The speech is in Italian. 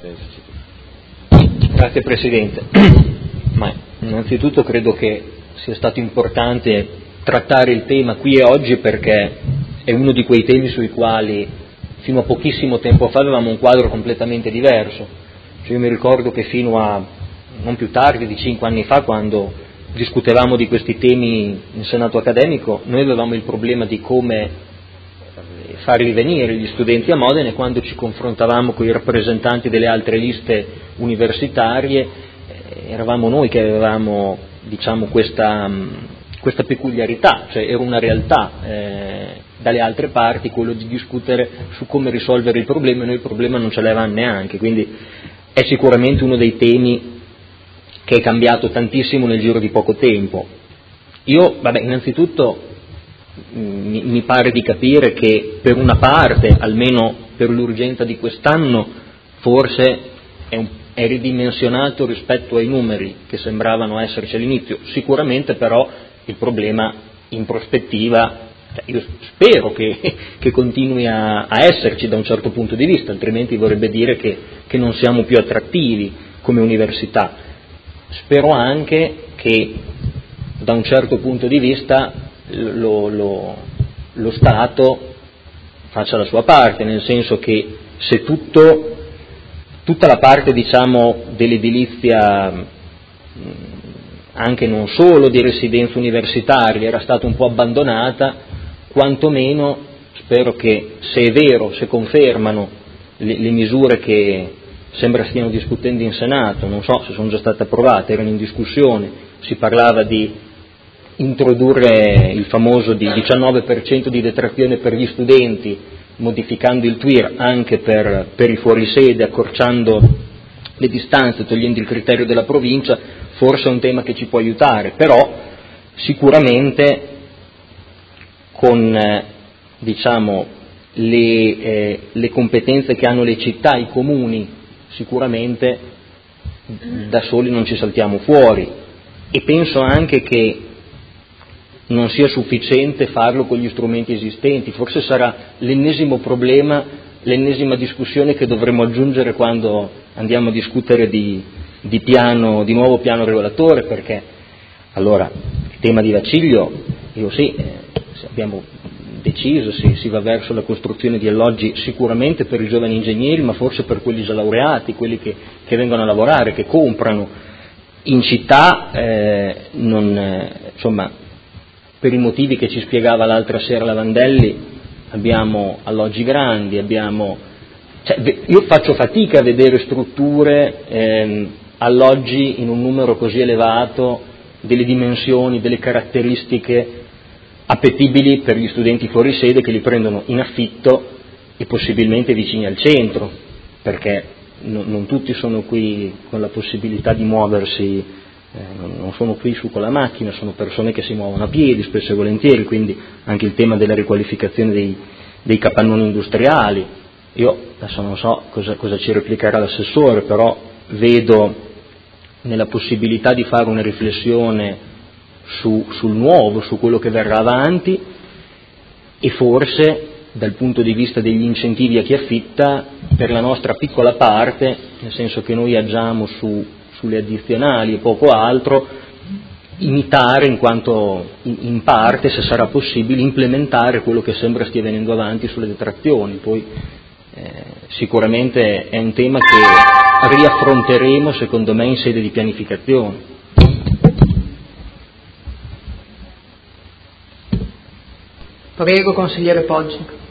Grazie Presidente. Ma innanzitutto credo che sia stato importante trattare il tema qui e oggi, perché è uno di quei temi sui quali fino a pochissimo tempo fa avevamo un quadro completamente diverso. Cioè, io mi ricordo che fino a non più tardi di 5 anni fa, quando discutevamo di questi temi in Senato accademico, noi avevamo il problema di come far rivenire gli studenti a Modena, e quando ci confrontavamo con i rappresentanti delle altre liste universitarie eravamo noi che avevamo, diciamo, questa peculiarità, cioè era una realtà dalle altre parti quello di discutere su come risolvere il problema, e noi il problema non ce l'avevamo neanche. Quindi è sicuramente uno dei temi che è cambiato tantissimo nel giro di poco tempo. Io, innanzitutto mi pare di capire che per una parte, almeno per l'urgenza di quest'anno, forse è ridimensionato rispetto ai numeri che sembravano esserci all'inizio. Sicuramente però il problema in prospettiva, io spero che continui a esserci da un certo punto di vista, altrimenti vorrebbe dire che non siamo più attrattivi come università. Spero anche che da un certo punto di vista lo Stato faccia la sua parte, nel senso che se tutta la parte, diciamo, dell'edilizia, anche non solo di residenza universitaria, era stata un po' abbandonata, quantomeno spero che, se è vero, se confermano le misure che sembra stiano discutendo in Senato, non so se sono già state approvate, erano in discussione, si parlava di introdurre il famoso di 19% di detrazione per gli studenti, modificando il TUIR anche per i fuorisede, accorciando le distanze, togliendo il criterio della provincia. Forse è un tema che ci può aiutare, però sicuramente con diciamo le competenze che hanno le città, i comuni, sicuramente da soli non ci saltiamo fuori, e penso anche che non sia sufficiente farlo con gli strumenti esistenti. Forse sarà l'ennesimo problema, l'ennesima discussione che dovremo aggiungere quando andiamo a discutere di nuovo piano regolatore, perché allora il tema di Vaciglio, abbiamo deciso, si va verso la costruzione di alloggi sicuramente per i giovani ingegneri, ma forse per quelli già laureati, quelli che vengono a lavorare, che comprano. In città per i motivi che ci spiegava l'altra sera Lavandelli, abbiamo alloggi grandi, io faccio fatica a vedere strutture, alloggi in un numero così elevato, delle dimensioni, delle caratteristiche appetibili per gli studenti fuori sede, che li prendono in affitto e possibilmente vicini al centro, perché non tutti sono qui con la possibilità di muoversi, non sono qui su con la macchina, sono persone che si muovono a piedi spesso e volentieri, quindi anche il tema della riqualificazione dei capannoni industriali. Io adesso non so cosa ci replicherà l'assessore, però vedo nella possibilità di fare una riflessione sul nuovo, su quello che verrà avanti, e forse dal punto di vista degli incentivi a chi affitta, per la nostra piccola parte, nel senso che noi agiamo sulle addizionali e poco altro, imitare in quanto in parte, se sarà possibile, implementare quello che sembra stia venendo avanti sulle detrazioni. Poi sicuramente è un tema che riaffronteremo, secondo me, in sede di pianificazione. Prego, consigliere Poggi.